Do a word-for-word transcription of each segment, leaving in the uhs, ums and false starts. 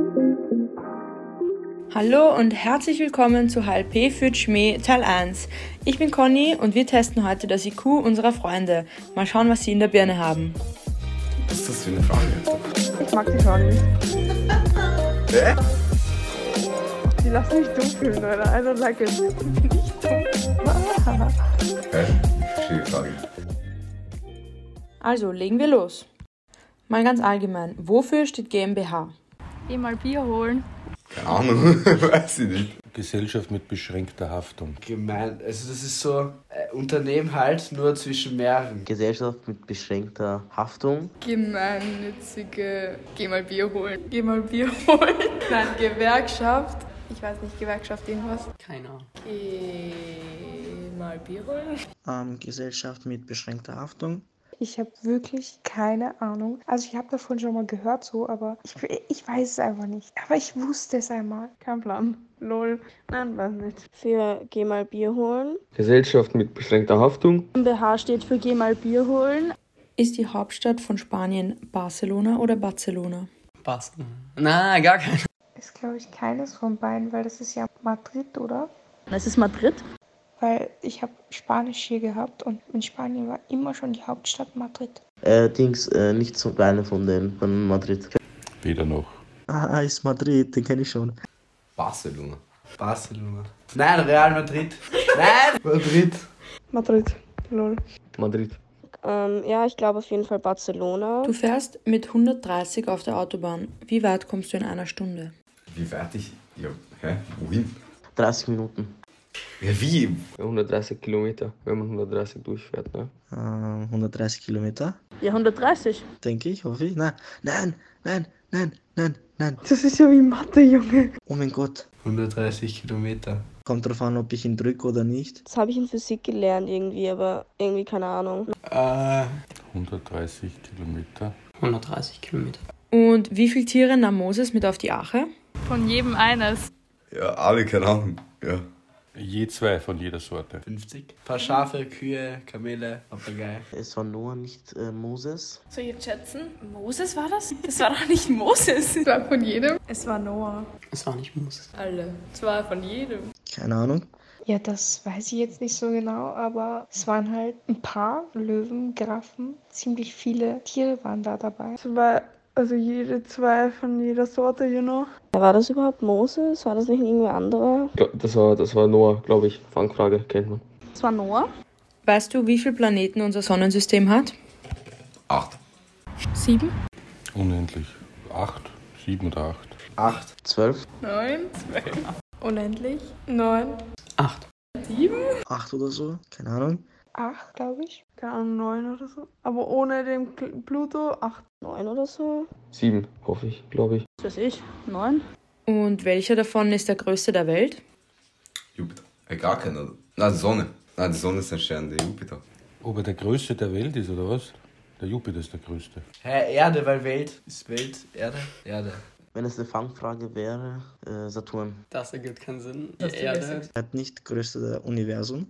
Hallo und herzlich willkommen zu H L P für Schmäh Teil eins. Ich bin Conny und wir testen heute das I Q unserer Freunde. Mal schauen, was sie in der Birne haben. Was ist das für eine Frage? Ich mag die Frage nicht. Hä? Die lassen mich dumm fühlen, Leute. I don't like it. Nicht dumm. Hä? Ich verstehe die Frage. Also, legen wir los. Mal ganz allgemein, wofür steht GmbH? Geh mal Bier holen. Keine Ahnung, weiß ich nicht. Gesellschaft mit beschränkter Haftung. Gemein, also das ist so äh, Unternehmen halt nur zwischen mehreren. Gesellschaft mit beschränkter Haftung. Gemeinnützige. Geh mal Bier holen. Geh mal Bier holen. Nein, Gewerkschaft. Ich weiß nicht, Gewerkschaft irgendwas. Keine Ahnung. Geh mal Bier holen. Ähm, Gesellschaft mit beschränkter Haftung. Ich habe wirklich keine Ahnung. Also ich habe davon schon mal gehört so, aber ich, ich weiß es einfach nicht. Aber ich wusste es einmal. Kein Plan. Lol. Nein, weiß nicht. Für Geh mal Bier holen. Gesellschaft mit beschränkter Haftung. GmbH steht für Geh mal Bier holen. Ist die Hauptstadt von Spanien Barcelona oder Barcelona? Barcelona. Na, gar keine. Ist glaube ich keines von beiden, weil das ist ja Madrid, oder? Das ist Madrid. Weil ich habe Spanisch hier gehabt und in Spanien war immer schon die Hauptstadt Madrid. Äh, Dings, äh, nicht so eine von den, von Madrid. Weder noch. Ah, ist Madrid, den kenne ich schon. Barcelona. Barcelona. Nein, Real Madrid. Nein, Madrid. Madrid. Lol. Madrid. Ähm, ja, ich glaube auf jeden Fall Barcelona. Du fährst mit hundertdreißig auf der Autobahn. Wie weit kommst du in einer Stunde? Wie fertig? Ja, hä? Wohin? dreißig Minuten. Ja, wie? hundertdreißig Kilometer, wenn man hundertdreißig durchfährt, ne? Äh, hundertdreißig Kilometer, Ja, hundertdreißig. denke ich, hoffe ich. Nein, nein, nein, nein, nein, nein. Das ist ja wie Mathe, Junge. Oh mein Gott. hundertdreißig Kilometer. Kommt drauf an, ob ich ihn drücke oder nicht. Das habe ich in Physik gelernt irgendwie, aber irgendwie keine Ahnung. Äh, hundertdreißig Kilometer. hundertdreißig Kilometer. Und wie viele Tiere nahm Moses mit auf die Arche? Von jedem eines. Ja, alle, keine Ahnung. Ja. Je zwei von jeder Sorte. fünfzig. Ein paar Schafe, Kühe, Kamele, Papagei. Es war Noah, nicht äh, Moses. Soll ich jetzt schätzen? Moses war das? Das war doch nicht Moses. Es war von jedem. Es war Noah. Es war nicht Moses. Alle. Es war von jedem. Keine Ahnung. Ja, das weiß ich jetzt nicht so genau, aber es waren halt ein paar Löwen, Giraffen, ziemlich viele Tiere waren da dabei. Zwei, also jede zwei von jeder Sorte, you know. War das überhaupt Moses? War das nicht irgendwer anderer? Ja, das war, das war Noah, glaube ich. Fangfrage, kennt man. Das war Noah. Weißt du, wie viele Planeten unser Sonnensystem hat? Acht. Sieben. Unendlich. Acht, sieben oder acht. Acht. Zwölf. Neun. Zwölf. Unendlich. Neun. Acht. Sieben. Acht oder so, keine Ahnung. Acht, glaube ich. Keine Ahnung, neun oder so. Aber ohne den Pl- Pluto, acht. Neun oder so. Sieben, hoffe ich, glaube ich. Was weiß ich? Neun. Und welcher davon ist der größte der Welt? Jupiter. Äh, gar keiner. Nein, die Sonne. Nein, die Sonne ist ein Stern, der Jupiter. Ob er der größte der Welt ist, oder was? Der Jupiter ist der größte. Hä, Erde, weil Welt ist Welt, Erde, Erde. Wenn es eine Fangfrage wäre, äh, Saturn. Das ergibt keinen Sinn. Das Erde. Er hat nicht größte der Universum.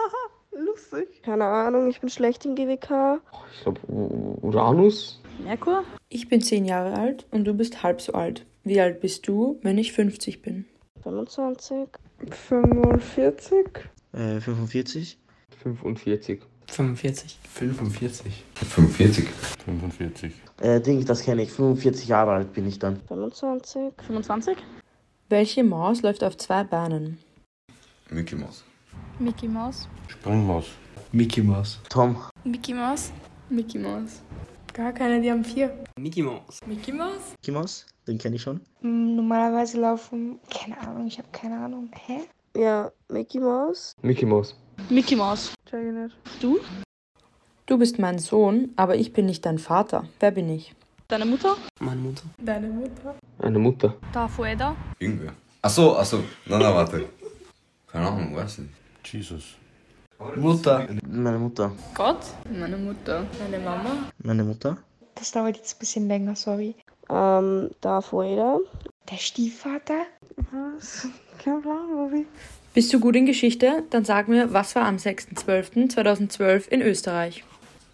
Lustig. Keine Ahnung, ich bin schlecht im G W K. Ich glaube, Uranus? Merkur? Ich bin zehn Jahre alt und du bist halb so alt. Wie alt bist du, wenn ich fünfzig bin? fünfundzwanzig. fünfundvierzig. Äh, fünfundvierzig. fünfundvierzig. fünfundvierzig. fünfundvierzig. fünfundvierzig. fünfundvierzig. Äh, Ding, das kenne ich. fünfundvierzig Jahre alt bin ich dann. fünfundzwanzig. fünfundzwanzig? Welche Maus läuft auf zwei Beinen? Mickey Mouse. Mickey Mouse. Springmaus. Mickey Mouse. Tom. Mickey Mouse. Mickey Mouse. Gar keine, die haben vier. Mickey Mouse. Mickey Mouse? Mickey Mouse, den kenne ich schon. Mm, Normalerweise laufen, keine Ahnung, ich habe keine Ahnung. Hä? Ja, Mickey Mouse. Mickey Mouse. Mickey Mouse. Check ich nicht. Du? Du bist mein Sohn, aber ich bin nicht dein Vater. Wer bin ich? Deine Mutter? Meine Mutter. Deine Mutter. Eine Mutter. Darth Vader. Irgendwer. Ach so, ach so. Nein, nein, warte. Keine Ahnung, weiß nicht. Jesus. Mutter. Meine Mutter. Gott. Meine Mutter. Meine Mama. Meine Mutter. Das dauert jetzt ein bisschen länger, sorry. Ähm, Darth Vader. Der Stiefvater? Was? Kein Plan, Bobby. Bist du gut in Geschichte? Dann sag mir, was war am sechster zwölfter zweitausendzwölf in Österreich?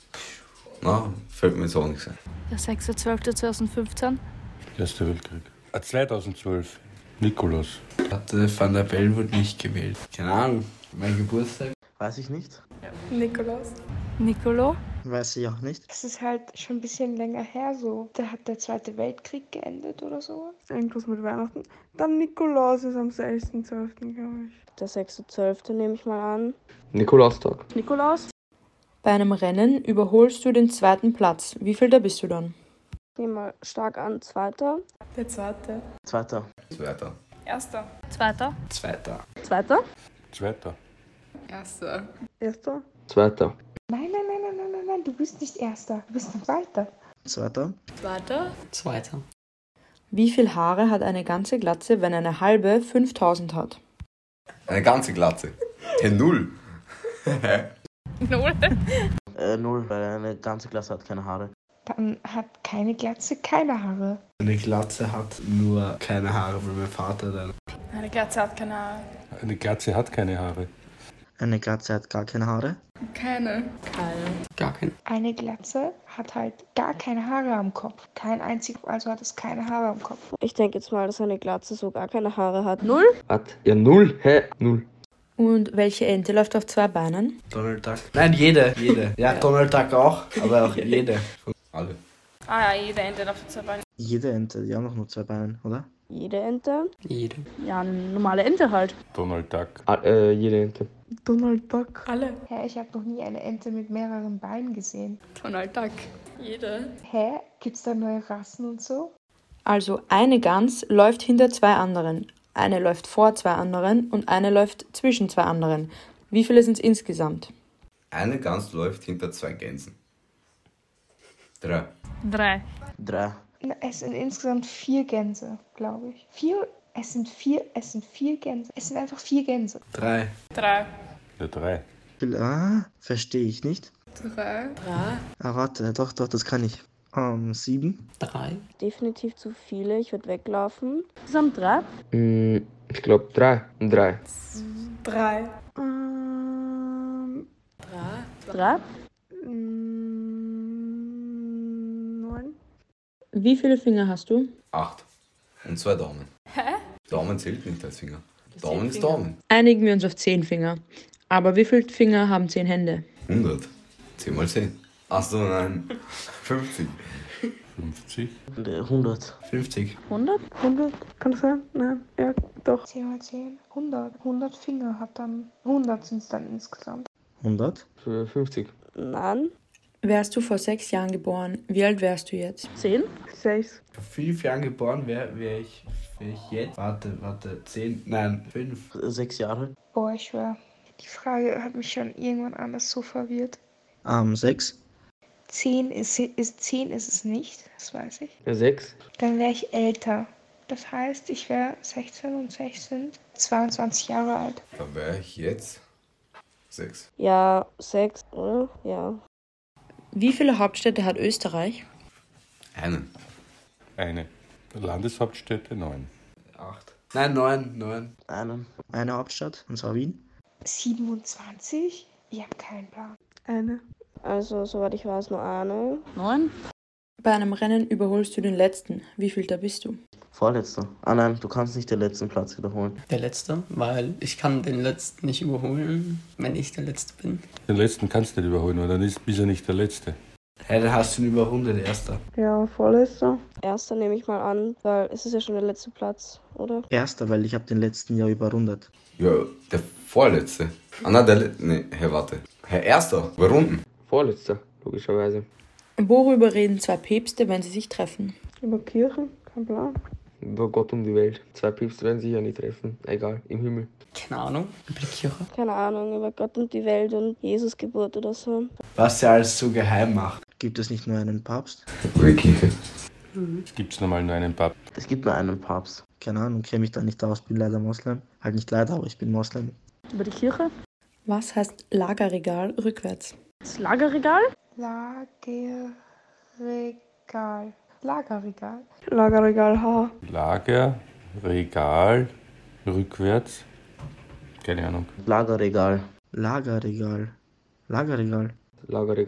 Na, fällt mir jetzt auch nichts ein. Der sechster zwölfter zweitausendfünfzehn. Erster Weltkrieg. Ah, zweitausendzwölf. Nikolaus. Warte, Van der Bellen wurde nicht gewählt. Keine Ahnung. Mein Geburtstag? Weiß ich nicht. Nikolaus. Nicolo? Weiß ich auch nicht. Das ist halt schon ein bisschen länger her so. Da hat der Zweite Weltkrieg geendet oder sowas. Irgendwas mit Weihnachten. Dann Nikolaus ist am sechsten zwölften glaube ich. Der sechste zwölfte nehme ich mal an. Nikolaustag. Nikolaus? Bei einem Rennen überholst du den zweiten Platz. Wie viel da bist du dann? Ich nehme mal stark an, zweiter. Der zweite. Zweiter. Zweiter. Erster. Zweiter. Zweiter. Zweiter? Zweiter. Erster. Erster? Zweiter. Nein, nein, nein, nein, nein, nein, nein, du bist nicht Erster. Du bist Zweiter. Zweiter. Zweiter. Zweiter. Wie viel Haare hat eine ganze Glatze, wenn eine halbe fünftausend hat? Eine ganze Glatze. Hey, null. Null. Äh, null, weil eine ganze Klasse hat keine Haare. Dann hat keine Glatze keine Haare. Eine Glatze hat nur keine Haare, weil mein Vater dann. Eine Glatze hat keine Haare. Eine Glatze hat keine Haare. Eine Glatze hat gar keine Haare. Keine. Keine. Gar kein. Eine Glatze hat halt gar keine Haare am Kopf. Kein einziges, also hat es keine Haare am Kopf. Ich denke jetzt mal, dass eine Glatze so gar keine Haare hat. Null? Hat. Ja, null. Hä? Null. Und welche Ente läuft auf zwei Beinen? Donald Duck. Nein, jede. Jede. Ja, Donald Duck auch, aber auch jede. Alle. Ah ja, jede Ente läuft auf zwei Beinen. Jede Ente, die haben doch nur zwei Beine, oder? Jede Ente? Jede. Ja, eine normale Ente halt. Donald Duck. Ah, äh, jede Ente. Donald Duck. Alle. Hä, ich habe noch nie eine Ente mit mehreren Beinen gesehen. Donald Duck. Jede. Hä? Gibt's da neue Rassen und so? Also eine Gans läuft hinter zwei anderen, eine läuft vor zwei anderen und eine läuft zwischen zwei anderen. Wie viele sind es insgesamt? Eine Gans läuft hinter zwei Gänsen. Drei. Drei. Drei. Na, es sind insgesamt vier Gänse, glaube ich. Vier? Es sind vier, es sind vier Gänse. Es sind einfach vier Gänse. Drei. Drei. Ja, drei. Ah, verstehe ich nicht. Drei. Drei. Ah, warte, doch, doch, das kann ich. Ähm, sieben. Drei. Definitiv zu viele. Ich würde weglaufen. Insgesamt drei. Mm, ich glaube drei. Drei. Drei. Ähm, Drei. Drei? mm, neun. Wie viele Finger hast du? Acht. Und zwei Daumen. Hä? Daumen zählt nicht als Finger. Das Daumen zählt ist Finger. Daumen. Einigen wir uns auf zehn Finger. Aber wie viele Finger haben zehn Hände? hundert. zehn mal zehn. Achso, nein. fünfzig. fünfzig. Und, äh, hundert. fünfzig. Hundert? hundert? Kann das sein? Nein. Ja, doch. zehn mal zehn. hundert. hundert Finger hat dann. hundert sind es dann insgesamt. hundert. Für fünfzig. Nein. Wärst du vor sechs Jahren geboren, wie alt wärst du jetzt? Zehn? Sechs. Vor fünf Jahren geboren wäre wär ich, wär ich jetzt. Warte, warte. Zehn. Nein, fünf. Sechs Jahre. Boah, ich schwör. Die Frage hat mich schon irgendwann anders so verwirrt. Ähm, sechs. zehn ist, ist zehn ist es nicht, das weiß ich. Ja, sechs. Dann wäre ich älter. Das heißt, ich wäre sechzehn und sechzehn, zweiundzwanzig Jahre alt. Dann wäre ich jetzt sechs. Ja, sechs, oder? Ja. Wie viele Hauptstädte hat Österreich? Einen. Eine. Landeshauptstädte neun. Acht. Nein, neun. Neun. Einen. Eine Hauptstadt, und zwar Wien. siebenundzwanzig? Ich habe keinen Plan. Eine. Also, soweit ich weiß, nur eine. Neun? Bei einem Rennen überholst du den letzten. Wie viel da bist du? Vorletzter. Ah nein, du kannst nicht den letzten Platz wiederholen. Der letzte, weil ich kann den letzten nicht überholen, wenn ich der letzte bin. Den letzten kannst du nicht überholen, weil dann ist, bist du nicht der Letzte. Hey, dann hast du ihn über hundert, Erster. Ja, vorletzter. Erster nehme ich mal an, weil es ist ja schon der letzte Platz, oder? Erster, weil ich habe den letzten Jahr überrundet. Ja, der Vorletzte. Ah, nein, der letzte. Nee, Herr, warte. Herr Erster, überrunden. Vorletzter, logischerweise. Worüber reden zwei Päpste, wenn sie sich treffen? Über Kirche? Kein Plan. Über Gott um die Welt. Zwei Päpste werden sich ja nicht treffen. Egal, im Himmel. Keine Ahnung. Über die Kirche. Keine Ahnung, über Gott und die Welt und Jesus Geburt oder so. Was sie alles so geheim macht. Gibt es nicht nur einen Papst? Über die Kirche. Es gibt normal nur einen Papst. Es gibt nur einen Papst. Keine Ahnung, kenne mich da nicht aus, bin leider Moslem. Halt nicht leider, aber ich bin Moslem. Über die Kirche? Was heißt Lagerregal rückwärts? Das Lagerregal? Lagerregal. Lagerregal. Lagerregal H. Lager, Regal, rückwärts. Keine Ahnung. Lagerregal. Lagerregal. Lagerregal. Lagerregal.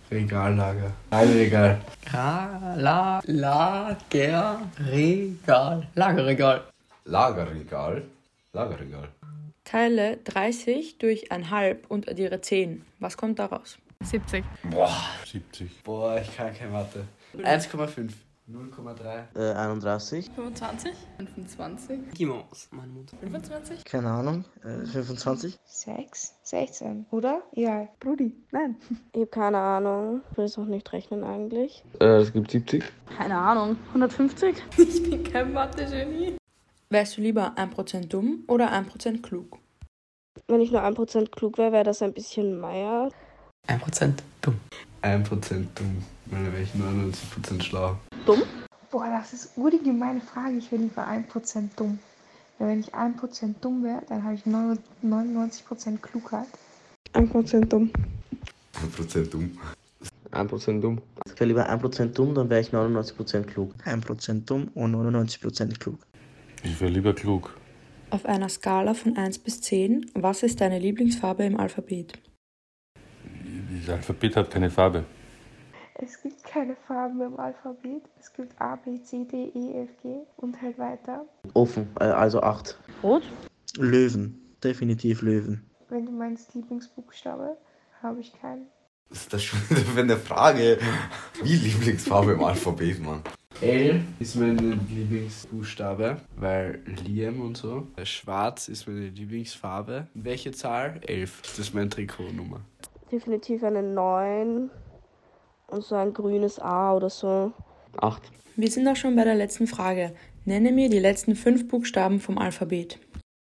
Regallager. Lagerregal. Ra, la, Lager, Regal. Lagerregal. Lagerregal. Lagerregal. Teile dreißig durch ein Halb und addiere zehn. Was kommt daraus? siebzig. Boah. siebzig. Boah, ich kann keine Mathe. eins Komma fünf. null Komma drei. Äh, einunddreißig. fünfundzwanzig. fünfundzwanzig. Gimos, mein Mund. fünfundzwanzig. Keine Ahnung. Äh, fünfundzwanzig. sechs, sechzehn, oder? Ja. Brudi, nein. Ich habe keine Ahnung. Ich will es auch nicht rechnen eigentlich. Äh, es gibt siebzig. Keine Ahnung. hundertfünfzig? Ich bin kein Mathe-Genie. Wärst du lieber ein Prozent dumm oder ein Prozent klug? Wenn ich nur ein Prozent klug wäre, wäre das ein bisschen mehr. ein Prozent dumm. ein Prozent dumm. Weil dann wäre ich neunundneunzig Prozent schlau. Dumm? Boah, das ist ur die gemeine Frage. Ich wäre lieber ein Prozent dumm. Weil wenn ich ein Prozent dumm wäre, dann habe ich neunundneunzig Prozent Klugheit. ein Prozent dumm. ein Prozent dumm. ein Prozent dumm. Ich wäre lieber ein Prozent dumm, dann wäre ich neunundneunzig Prozent klug. ein Prozent dumm und neunundneunzig Prozent klug. Ich wäre lieber klug. Auf einer Skala von eins bis zehn, was ist deine Lieblingsfarbe im Alphabet? Das Alphabet hat keine Farbe. Es gibt keine Farben im Alphabet. Es gibt A, B, C, D, E, F, G und halt weiter. Offen, äh, also acht. Rot? Löwen. Definitiv Löwen. Wenn du meinst Lieblingsbuchstabe, habe ich keinen. Was ist das schon wieder für eine Frage? Wie Lieblingsfarbe im Alphabet, Mann? L ist mein Lieblingsbuchstabe, weil Liam und so. Schwarz ist meine Lieblingsfarbe. Welche Zahl? elf. Das ist meine Trikotnummer. Definitiv eine neun und so ein grünes A oder so. acht. Wir sind auch schon bei der letzten Frage. Nenne mir die letzten fünf Buchstaben vom Alphabet.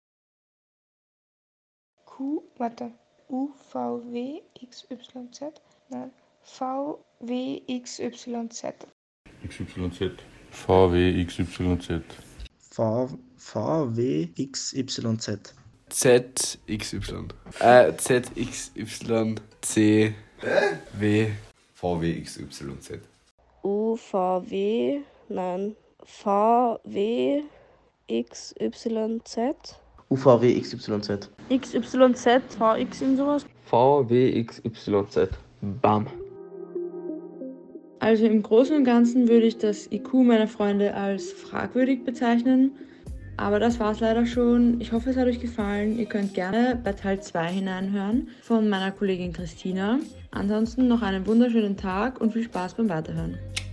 Q, warte. U, V, W, X, Y, Z. Nein. V, W, X, Y, Z. X Y Z. V W X Y Z. V, V, W, X, Y, Z. Z, X, Y. Äh, Z, X, Y, C, W. V W X Y Z. U, V, W, nein. V, W, X, Y, Z. U, V, W, X, Y, Z. X Y Z, V X in sowas? V W X Y Z. Bam. Also im Großen und Ganzen würde ich das I Q meiner Freunde als fragwürdig bezeichnen. Aber das war's leider schon. Ich hoffe, es hat euch gefallen. Ihr könnt gerne bei Teil zwei hineinhören von meiner Kollegin Christina. Ansonsten noch einen wunderschönen Tag und viel Spaß beim Weiterhören.